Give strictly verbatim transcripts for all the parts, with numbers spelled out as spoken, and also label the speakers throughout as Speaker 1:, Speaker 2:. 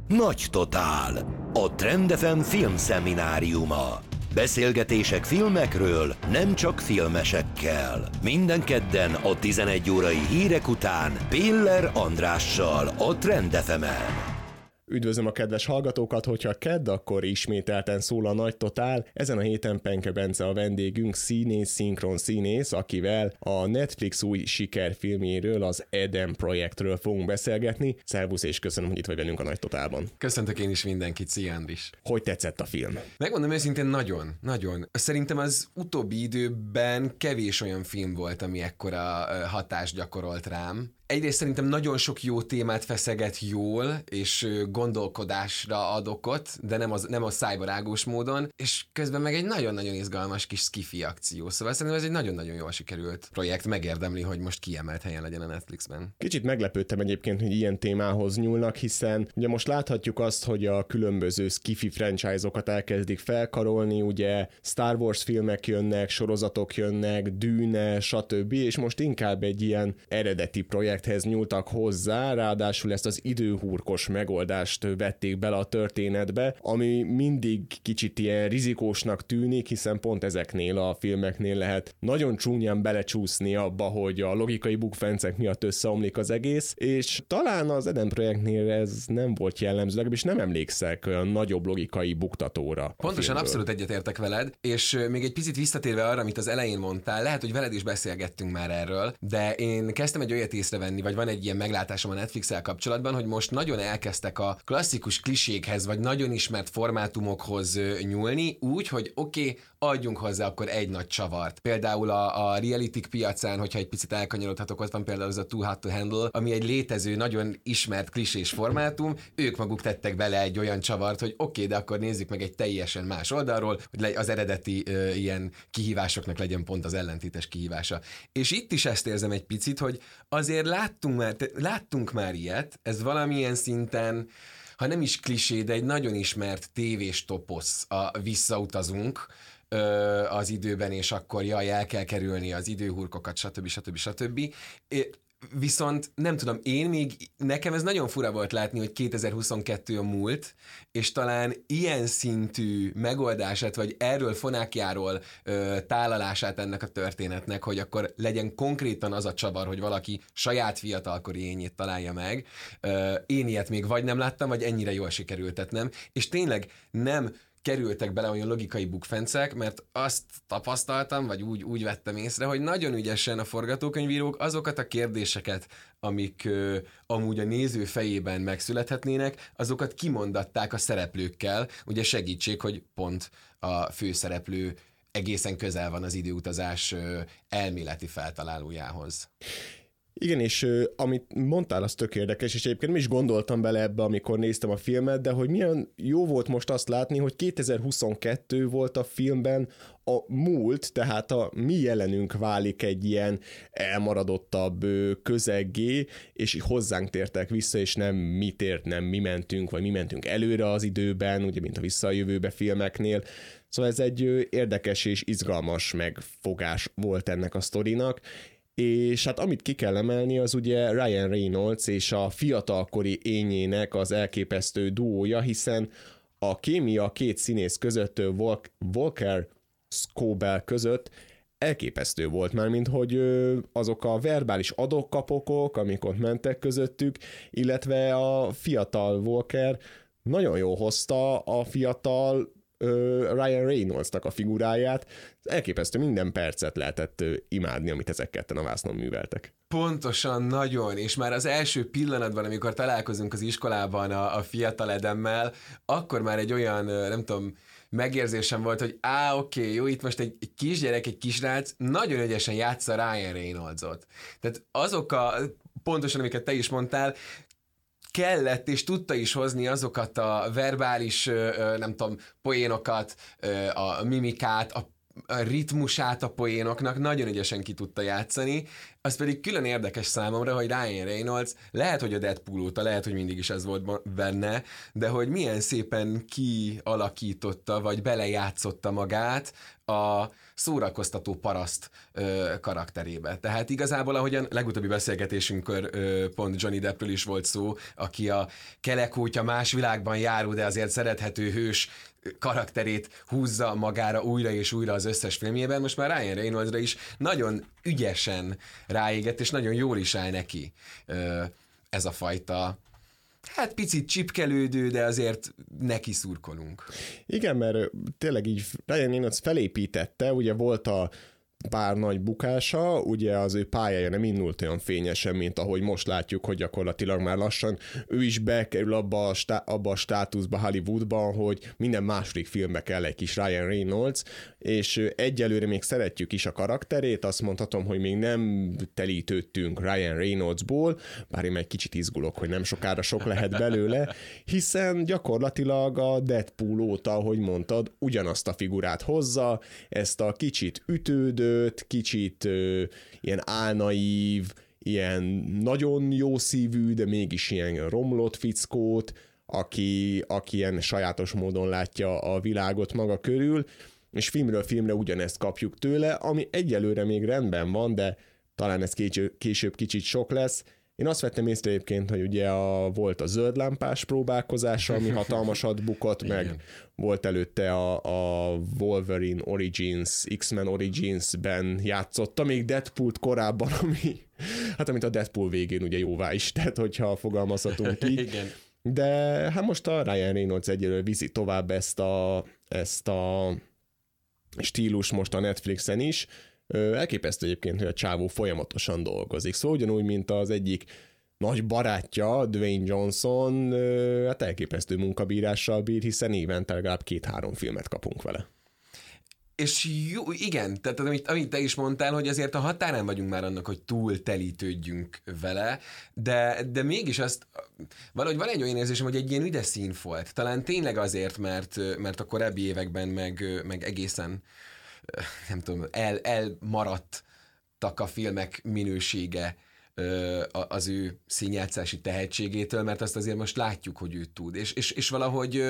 Speaker 1: Nagy Totál, a Trend ef em filmszemináriuma. Beszélgetések filmekről, nem csak filmesekkel. Minden kedden a tizenegy órai hírek után Piller Andrással a Trend ef emen.
Speaker 2: Üdvözlöm a kedves hallgatókat, hogyha kedd, akkor ismételten szól a Nagy Totál. Ezen a héten Penke Bence a vendégünk, színész, szinkron színész, akivel a Netflix új sikerfilmjéről, az Eden projektről fogunk beszélgetni. Szervusz, és köszönöm, hogy itt vagy velünk a Nagy Totálban.
Speaker 3: Köszöntök én is mindenkit, szia Andris.
Speaker 2: Hogy tetszett a film?
Speaker 3: Megmondom őszintén, nagyon, nagyon. Szerintem az utóbbi időben kevés olyan film volt, ami ekkora hatást gyakorolt rám. Egyrészt szerintem nagyon sok jó témát feszeget jól, és gondolkodásra ad okot, de nem, az, nem a szájbarágós módon, és közben meg egy nagyon-nagyon izgalmas kis skifi akció. Szóval szerintem ez egy nagyon-nagyon jól sikerült projekt, megérdemli, hogy most kiemelt helyen legyen a Netflixben.
Speaker 2: Kicsit meglepődtem egyébként, hogy ilyen témához nyúlnak, hiszen ugye most láthatjuk azt, hogy a különböző skifi franchise-okat elkezdik felkarolni, ugye Star Wars filmek jönnek, sorozatok jönnek, Dűne, stb., és most inkább egy ilyen eredeti projekt hez nyúltak hozzá, ráadásul ezt az időhurkos megoldást vették bele a történetbe, ami mindig kicsit ilyen rizikósnak tűnik, hiszen pont ezeknél a filmeknél lehet nagyon csúnyán belecsúszni abba, hogy a logikai bukfencek miatt összeomlik az egész, és talán az Eden projektnél ez nem volt jellemző, legalábbis nem emlékszek olyan nagyobb logikai buktatóra.
Speaker 3: Pontosan, abszolút egyetértek veled, és még egy picit visszatérve arra, amit az elején mondtál, lehet, hogy veled is beszélgettünk már erről, de én kezdtem egy olyat észrevenni, vagy van egy ilyen meglátásom a Netflix-el kapcsolatban, hogy most nagyon elkezdtek a klasszikus klisékhez, vagy nagyon ismert formátumokhoz nyúlni, úgy, hogy oké, okay, adjunk hozzá akkor egy nagy csavart. Például a, a reality piacán, hogyha egy picit elkanyarodhatok, ott van például az a Too Hot to Handle, ami egy létező, nagyon ismert klisés formátum, ők maguk tettek bele egy olyan csavart, hogy oké, okay, de akkor nézzük meg egy teljesen más oldalról, hogy az eredeti ö, ilyen kihívásoknak legyen pont az ellentétes kihívása. És itt is ezt érzem egy picit, hogy azért láttunk már, láttunk már ilyet, ez valamilyen szinten, ha nem is klisé, de egy nagyon ismert tévés toposz, a visszautazunk ö, az időben, és akkor jaj, el kell kerülni az időhurkokat, stb. stb. stb. Viszont nem tudom, én még, nekem ez nagyon fura volt látni, hogy kétezer-huszonkettő a múlt, és talán ilyen szintű megoldását, vagy erről fonákjáról ö, tálalását ennek a történetnek, hogy akkor legyen konkrétan az a csavar, hogy valaki saját fiatalkori ényét találja meg. Ö, én ilyet még vagy nem láttam, vagy ennyire jól sikerültetnem, és tényleg nem kerültek bele olyan logikai bukfencek, mert azt tapasztaltam, vagy úgy, úgy vettem észre, hogy nagyon ügyesen a forgatókönyvírók azokat a kérdéseket, amik ö, amúgy a néző fejében megszülethetnének, azokat kimondatták a szereplőkkel, ugye segítség, hogy pont a főszereplő egészen közel van az időutazás ö, elméleti feltalálójához.
Speaker 2: Igen, és uh, amit mondtál, az tök érdekes, és egyébként mi is gondoltam bele ebbe, amikor néztem a filmet, de hogy milyen jó volt most azt látni, hogy kétezer-huszonkettő volt a filmben a múlt, tehát a mi jelenünk válik egy ilyen elmaradottabb közeggé, és hozzánk tértek vissza, és nem mi tért, nem mi mentünk, vagy mi mentünk előre az időben, ugye, mint a Vissza a jövőbe filmeknél. Szóval ez egy érdekes és izgalmas megfogás volt ennek a sztorinak, és hát amit ki kell emelni, az ugye Ryan Reynolds és a fiatalkori ényének az elképesztő duója, hiszen a kémia a két színész között, Walker Scobell között elképesztő volt már, mint hogy azok a verbális adok-kapokok, amik ott mentek közöttük, illetve a fiatal Walker nagyon jól hozta a fiatal Ryan Reynoldsnak a figuráját. Elképesztő, minden percet lehetett imádni, amit ezek ketten a vásznon műveltek.
Speaker 3: Pontosan, nagyon, és már az első pillanatban, amikor találkozunk az iskolában a, a fiatal Edemmel, akkor már egy olyan, nem tudom, megérzésem volt, hogy á, oké, okay, jó, itt most egy, egy kisgyerek, egy kisrác nagyon ügyesen játsza Ryan Reynoldsot. Tehát azok a, pontosan, amiket te is mondtál, kellett és tudta is hozni azokat a verbális, nem tudom, poénokat, a mimikát, a a ritmusát a poénoknak nagyon ügyesen ki tudta játszani. Az pedig külön érdekes számomra, hogy Ryan Reynolds lehet, hogy a Deadpool óta, lehet, hogy mindig is ez volt benne, de hogy milyen szépen kialakította, vagy belejátszotta magát a szórakoztató paraszt ö, karakterébe. Tehát igazából, ahogyan legutóbbi beszélgetésünkkor ö, pont Johnny Deppről is volt szó, aki a kelekútja más világban járó, de azért szerethető hős karakterét húzza magára újra és újra az összes filmjében, most már Ryan Reynoldsra is nagyon ügyesen ráégett, és nagyon jól is áll neki ö, ez a fajta, hát picit csipkelődő, de azért neki szurkolunk.
Speaker 2: Igen, mert tényleg így Ryan Reynolds felépítette, ugye volt a pár nagy bukása, ugye az ő pályája nem indult olyan fényesen, mint ahogy most látjuk, hogy gyakorlatilag már lassan ő is bekerül abba a, stá- abba a státuszba Hollywoodban, hogy minden második filmbe kell egy kis Ryan Reynolds, és egyelőre még szeretjük is a karakterét, azt mondhatom, hogy még nem telítődtünk Ryan Reynoldsból, bár én egy kicsit izgulok, hogy nem sokára sok lehet belőle, hiszen gyakorlatilag a Deadpool óta, ahogy mondtad, ugyanazt a figurát hozza, ezt a kicsit ütődő, kicsit ö, ilyen álnaív, ilyen nagyon jó szívű, de mégis ilyen romlott fickót, aki, aki ilyen sajátos módon látja a világot maga körül, és filmről filmre ugyanezt kapjuk tőle, ami egyelőre még rendben van, de talán ez később kicsit sok lesz. Én azt vettem észre egyébként, hogy ugye a, volt a zöld lámpás próbálkozása, ami hatalmasat bukott, meg volt előtte a, a Wolverine Origins, X-Men Origins-ben játszotta, még Deadpool-t korábban, ami, hát amit a Deadpool végén ugye jóvá is tett, hogyha fogalmazhatunk így.
Speaker 3: Igen.
Speaker 2: De hát most a Ryan Reynolds egyelőre viszi tovább ezt a, ezt a stílus most a Netflixen is. Elképesztő egyébként, hogy a csávó folyamatosan dolgozik. Szóval ugyanúgy, mint az egyik nagy barátja, Dwayne Johnson, hát elképesztő munkabírással bír, hiszen évente legalább két-három filmet kapunk vele.
Speaker 3: És jó, igen, tehát amit, amit te is mondtál, hogy azért a határán vagyunk már annak, hogy túl telítődjünk vele, de, de mégis azt, valahogy van egy olyan érzésem, hogy egy ilyen üdes színfolt. Talán tényleg azért, mert, mert a korábbi években meg, meg egészen nem tudom, el, elmaradtak a filmek minősége az ő színjátszási tehetségétől, mert azt azért most látjuk, hogy ő tud. És, és, és valahogy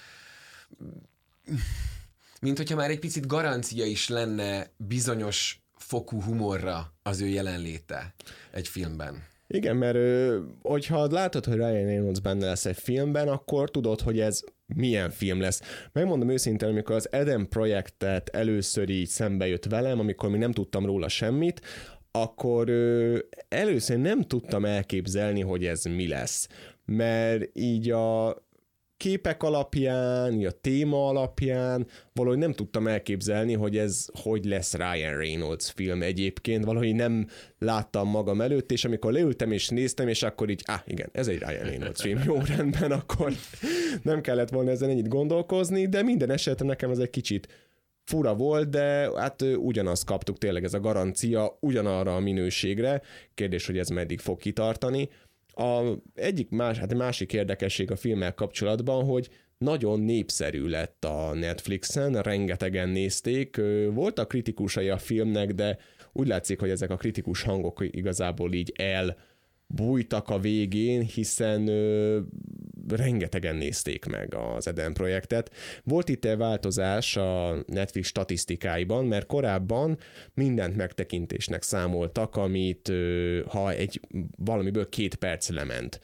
Speaker 3: mint hogyha már egy picit garancia is lenne bizonyos fokú humorra az ő jelenléte egy filmben.
Speaker 2: Igen, mert hogyha látod, hogy Ryan Reynolds benne lesz egy filmben, akkor tudod, hogy ez milyen film lesz. Megmondom őszintén, amikor az Eden projektet először így szembe jött velem, amikor még nem tudtam róla semmit, akkor először nem tudtam elképzelni, hogy ez mi lesz. Mert így a képek alapján, a téma alapján valahogy nem tudtam elképzelni, hogy ez hogy lesz Ryan Reynolds film egyébként, valahogy nem láttam magam előtt, és amikor leültem és néztem, és akkor így, ah igen, ez egy Ryan Reynolds film, jó rendben, akkor nem kellett volna ezen ennyit gondolkozni, de minden esetre nekem ez egy kicsit fura volt, de hát ugyanazt kaptuk, tényleg ez a garancia ugyanarra a minőségre, kérdés, hogy ez meddig fog kitartani. A egyik más, hát a másik érdekesség a filmmel kapcsolatban, hogy nagyon népszerű lett a Netflixen, rengetegen nézték, voltak kritikusai a filmnek, de úgy látszik, hogy ezek a kritikus hangok igazából így elbújtak a végén, hiszen ö, rengetegen nézték meg az Eden projektet. Volt itt egy változás a Netflix statisztikáiban, mert korábban mindent megtekintésnek számoltak, amit ö, ha egy valamiből két perc lement.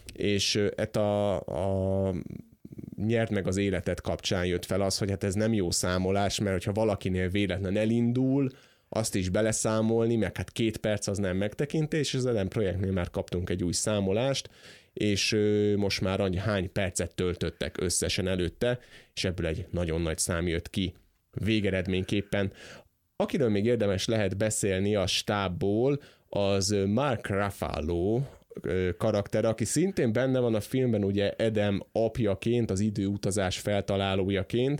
Speaker 2: És ö, a, a nyert meg az életet kapcsán jött fel az, hogy hát ez nem jó számolás, mert hogyha valakinél véletlen elindul, azt is beleszámolni, meg hát két perc az nem megtekintés, és az Eden projektnél már kaptunk egy új számolást, és ö, most már annyi hány percet töltöttek összesen előtte, és ebből egy nagyon nagy szám jött ki végeredményképpen. Akiről még érdemes lehet beszélni a stábból, az Mark Ruffalo karakter, aki szintén benne van a filmben, ugye Adam apjaként, az időutazás feltalálójaként.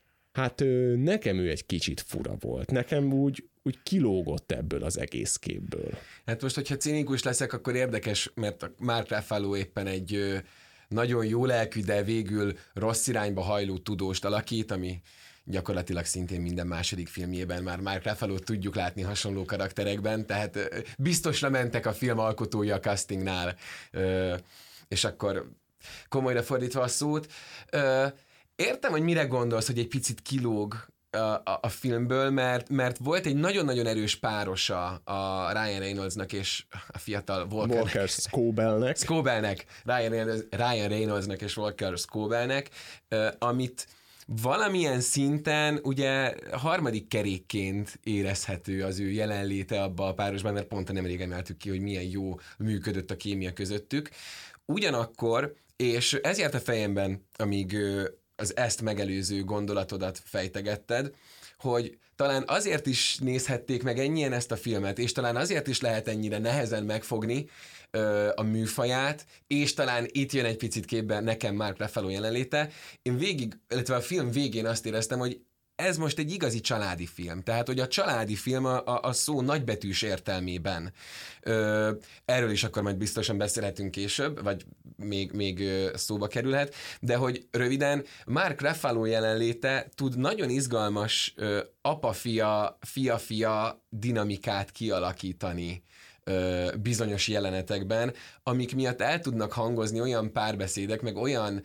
Speaker 2: Hát nekem ő egy kicsit fura volt. Nekem úgy, úgy kilógott ebből az egész képből.
Speaker 3: Hát most, hogyha cinikus leszek, akkor érdekes, mert a Mark Ruffalo éppen egy nagyon jó lelkű, de végül rossz irányba hajló tudóst alakít, ami gyakorlatilag szintén minden második filmjében már Mark Ruffalo-t tudjuk látni hasonló karakterekben, tehát biztosra mentek a film alkotói a castingnál, és akkor komolyra fordítva a szót. Értem, hogy mire gondolsz, hogy egy picit kilóg a, a, a filmből, mert, mert volt egy nagyon-nagyon erős párosa a Ryan Reynoldsnak és a fiatal Walker,
Speaker 2: Walker Scobellnek.
Speaker 3: Scobellnek, Ryan, Ryan Reynoldsnak és Walker Scobellnek, amit valamilyen szinten ugye harmadik kerékként érezhető az ő jelenléte abba a párosban, mert pont nemrég emeltük ki, hogy milyen jó működött a kémia közöttük. Ugyanakkor, és ez járt a fejemben, amíg az ezt megelőző gondolatodat fejtegetted, hogy talán azért is nézhették meg ennyien ezt a filmet, és talán azért is lehet ennyire nehezen megfogni ö, a műfaját, és talán itt jön egy picit képbe nekem Mark Ruffalo jelenléte. Én végig, illetve a film végén azt éreztem, hogy ez most egy igazi családi film. Tehát, hogy a családi film a, a, a szó nagybetűs értelmében. Ö, erről is akkor majd biztosan beszélhetünk később, vagy még, még szóba kerülhet, de hogy röviden Mark Ruffalo jelenléte tud nagyon izgalmas ö, apa-fia, fia-fia dinamikát kialakítani ö, bizonyos jelenetekben, amik miatt el tudnak hangozni olyan párbeszédek, meg olyan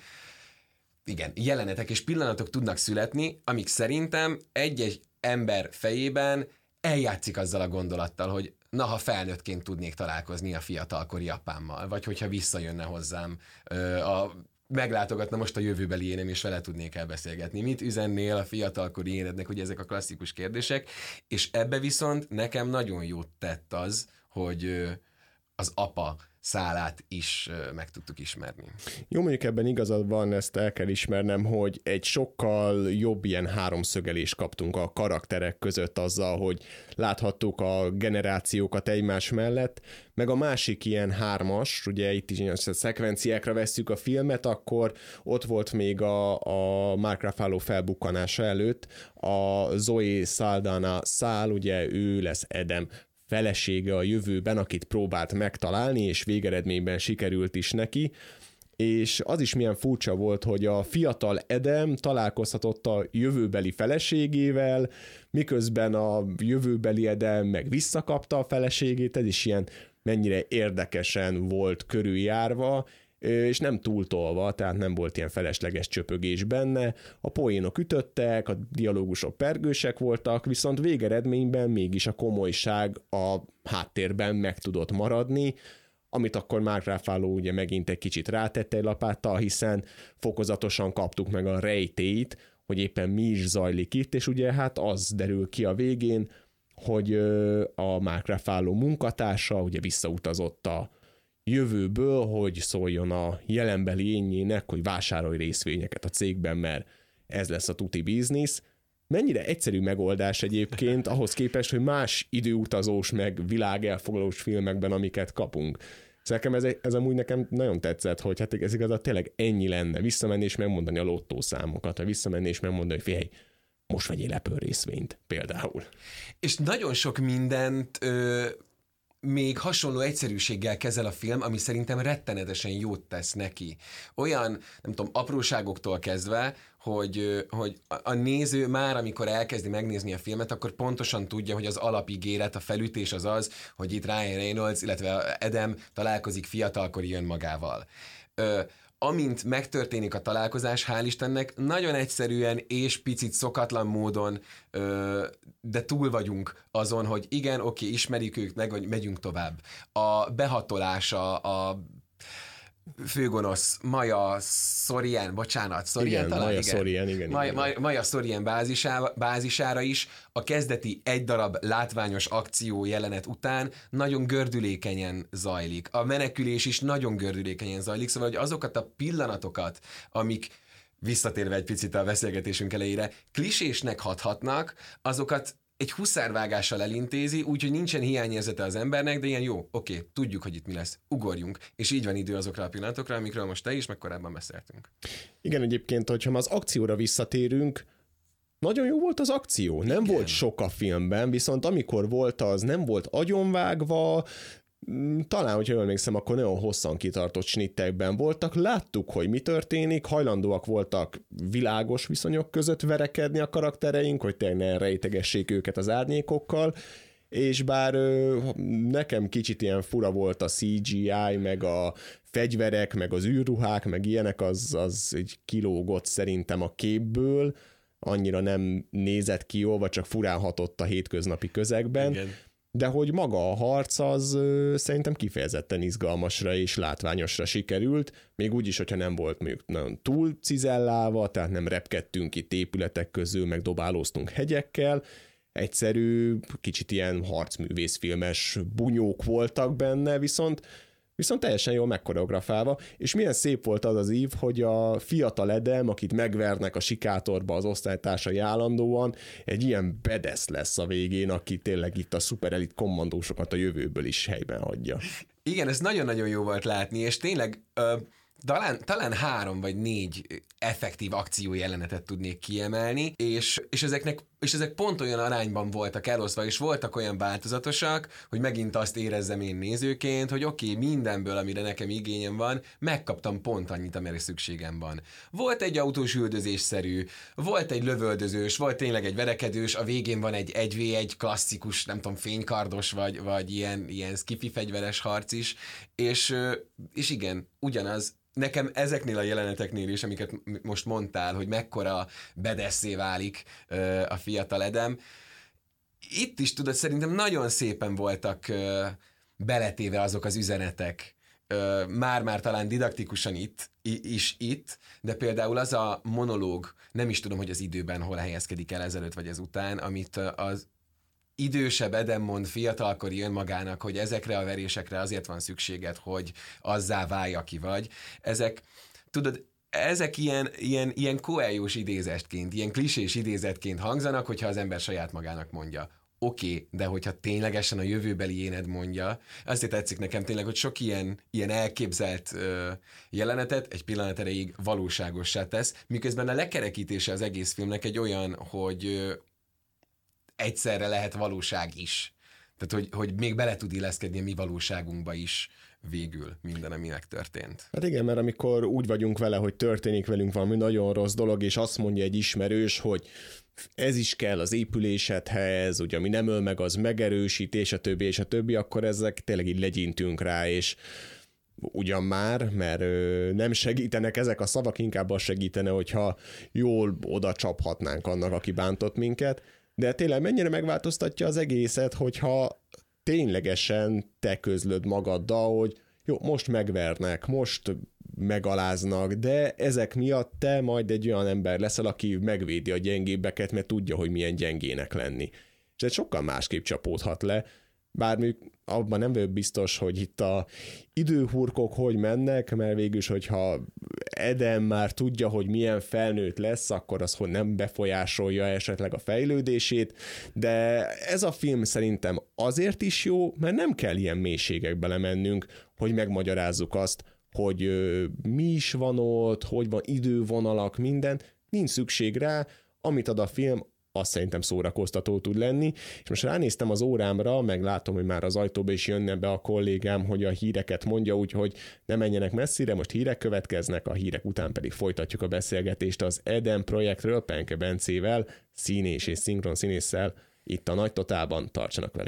Speaker 3: igen, jelenetek és pillanatok tudnak születni, amik szerintem egy-egy ember fejében eljátszik azzal a gondolattal, hogy na, ha felnőttként tudnék találkozni a fiatalkori apámmal, vagy hogyha visszajönne hozzám, a, meglátogatna most a jövőbeli énem, és vele tudnék elbeszélgetni. Mit üzennél a fiatalkori énednek, ugye ezek a klasszikus kérdések, és ebbe viszont nekem nagyon jót tett az, hogy az apa szálát is meg tudtuk ismerni.
Speaker 2: Jó, mondjuk ebben igazad van, ezt el kell ismernem, hogy egy sokkal jobb ilyen háromszögelést kaptunk a karakterek között azzal, hogy láthattuk a generációkat egymás mellett, meg a másik ilyen hármas, ugye itt is a szekvenciákra vesszük a filmet, akkor ott volt még a, a Mark Ruffalo felbukkanása előtt a Zoe Saldana szál, ugye ő lesz Adam felesége a jövőben, akit próbált megtalálni, és végeredményben sikerült is neki, és az is milyen furcsa volt, hogy a fiatal Adam találkozhatott a jövőbeli feleségével, miközben a jövőbeli Adam meg visszakapta a feleségét, ez is ilyen mennyire érdekesen volt körüljárva, és nem túltolva, tehát nem volt ilyen felesleges csöpögés benne, a poénok ütöttek, a dialógusok pergősek voltak, viszont végeredményben mégis a komolyság a háttérben meg tudott maradni, amit akkor Mark Ruffalo ugye megint egy kicsit rátette egy lapáttal, hiszen fokozatosan kaptuk meg a rejtélyt, hogy éppen mi is zajlik itt, és ugye hát az derül ki a végén, hogy a Mark Ruffalo munkatársa ugye visszautazott a jövőből, hogy szóljon a jelenbeli énjének, hogy vásárolj részvényeket a cégben, mert ez lesz a tuti biznisz. Mennyire egyszerű megoldás egyébként ahhoz képest, hogy más időutazós meg világelfoglalós filmekben, amiket kapunk. Szóval ez, ez amúgy nekem nagyon tetszett, hogy hát ez igazán tényleg ennyi lenne. Visszamenni és megmondani a lottószámokat, vagy visszamenni és megmondani, hogy figyelj, most vegyél Apple részvényt például.
Speaker 3: És nagyon sok mindent ö, még hasonló egyszerűséggel kezel a film, ami szerintem rettenetesen jót tesz neki. Olyan, nem tudom, apróságoktól kezdve, hogy, hogy a néző már, amikor elkezdi megnézni a filmet, akkor pontosan tudja, hogy az alapigéret, a felütés az az, hogy itt Ryan Reynolds, illetve Adam találkozik fiatalkori önmagával. Ö, amint megtörténik a találkozás, hál' Istennek, nagyon egyszerűen és picit szokatlan módon, ö, de túl vagyunk azon, hogy igen, oké, ismerjük ők meg, hogy megyünk tovább. A behatolása, a főgonosz Maja Sorian, bocsánat, Sorian
Speaker 2: igen,
Speaker 3: talán,
Speaker 2: Maja
Speaker 3: igen.
Speaker 2: Sorian, igen,
Speaker 3: Maja,
Speaker 2: igen.
Speaker 3: Maja, Maja Sorian bázisára, bázisára is a kezdeti egy darab látványos akció jelenet után nagyon gördülékenyen zajlik. A menekülés is nagyon gördülékenyen zajlik, szóval hogy azokat a pillanatokat, amik visszatérve egy picit a beszélgetésünk elejére, klisésnek hathatnak, azokat egy huszárvágással elintézi, úgyhogy nincsen hiányérzete az embernek, de ilyen jó, oké, tudjuk, hogy itt mi lesz, ugorjunk. És így van idő azokra a pillanatokra, amikről most te is, meg korábban beszéltünk.
Speaker 2: Igen, egyébként, hogyha az akcióra visszatérünk, nagyon jó volt az akció. Nem
Speaker 3: Igen.
Speaker 2: volt sok a filmben, viszont amikor volt, az nem volt agyonvágva, Talán, hogyha jól emlékszem, akkor nagyon hosszan kitartott snittekben voltak, láttuk, hogy mi történik, hajlandóak voltak világos viszonyok között verekedni a karaktereink, hogy tényleg ne rejtegessék őket az árnyékokkal, és bár ö, nekem kicsit ilyen fura volt a cé gé í, meg a fegyverek, meg az űrruhák, meg ilyenek, az, az egy kilógott szerintem a képből, annyira nem nézett ki jól, vagy csak furán hatott a hétköznapi közegben. Igen. De hogy maga a harc az ö, szerintem kifejezetten izgalmasra és látványosra sikerült, még úgy is, hogyha nem volt mondjuk nagyon túl cizellálva, tehát nem repkedtünk itt épületek közül, meg dobálóztunk hegyekkel, egyszerű, kicsit ilyen harcművészfilmes bunyók voltak benne, viszont viszont teljesen jól megkoreografálva, és milyen szép volt az az ív, hogy a fiatal Adam, akit megvernek a sikátorba az osztálytársai állandóan, egy ilyen bedesz lesz a végén, aki tényleg itt a szuperelit kommandósokat a jövőből is helyben hagyja. Igen, ez nagyon-nagyon jó volt látni, és tényleg ö, talán, talán három vagy négy effektív akciójelenetet tudnék kiemelni, és, és, ezeknek, és ezek pont olyan arányban voltak elosztva, és voltak olyan változatosak, hogy megint azt érezzem én nézőként, hogy oké, okay, mindenből, amire nekem igényem van, megkaptam pont annyit, amire szükségem van. Volt egy autós üldözésszerű, volt egy lövöldözős, volt tényleg egy verekedős, a végén van egy egy vé egy klasszikus, nem tudom, fénykardos, vagy, vagy ilyen, ilyen skifi fegyveres harc is, és, és igen, ugyanaz, nekem ezeknél a jeleneteknél is, amiket most mondtál, hogy mekkora bedesszé válik ö, a fiatal Adam, itt is tudod, szerintem nagyon szépen voltak ö, beletéve azok az üzenetek, ö, már-már talán didaktikusan itt, is itt, de például az a monológ, nem is tudom, hogy az időben hol helyezkedik el ezelőtt vagy ezután, amit az idősebb Adam mond fiatalkori önmagának, hogy ezekre a verésekre azért van szükséged, hogy azzá válj, aki vagy. Ezek, tudod, ezek ilyen, ilyen, ilyen koeljós idézetként, ilyen klisés idézetként hangzanak, hogyha az ember saját magának mondja. Oké, okay, de hogyha ténylegesen a jövőbeli éned mondja, azért tetszik nekem tényleg, hogy sok ilyen, ilyen elképzelt ö, jelenetet egy pillanat erejéig valóságossá tesz, miközben a lekerekítése az egész filmnek egy olyan, hogy ö, egyszerre lehet valóság is. Tehát, hogy, hogy még bele tud illeszkedni a mi valóságunkba is végül minden, ami megtörtént. Hát igen, mert amikor úgy vagyunk vele, hogy történik velünk valami nagyon rossz dolog, és azt mondja egy ismerős, hogy ez is kell az épülésedhez, ugye ami nem öl meg, az megerősít, és a többi, és a többi, akkor ezek tényleg így legyintünk rá, és ugyan már, mert ö, nem segítenek ezek a szavak, inkább az segítene, hogyha jól oda csaphatnánk annak, aki bántott minket, de tényleg mennyire megváltoztatja az egészet, hogyha ténylegesen te közlöd magaddal, hogy jó, most megvernek, most megaláznak, de ezek miatt te majd egy olyan ember leszel, aki megvédi a gyengébbeket, mert tudja, hogy milyen gyengének lenni. És ez sokkal másképp csapódhat le, bár még abban nem vagyok biztos, hogy itt a időhurkok hogy mennek, mert végülis, hogyha Adam már tudja, hogy milyen felnőtt lesz, akkor az hogy nem befolyásolja esetleg a fejlődését, de ez a film szerintem azért is jó, mert nem kell ilyen mélységekbe lemennünk, hogy megmagyarázzuk azt, hogy ö, mi is van ott, hogy van idővonalak, minden, nincs szükség rá, amit ad a film, azt szerintem szórakoztató tud lenni, és most ránéztem az órámra, meg látom, hogy már az ajtóba is jönne be a kollégám, hogy a híreket mondja, úgyhogy ne menjenek messzire, most hírek következnek, a hírek után pedig folytatjuk a beszélgetést az Adam projektről, Penke Bencével, színés és szinkron színésszel, itt a Nagy Totálban, tartsanak velünk.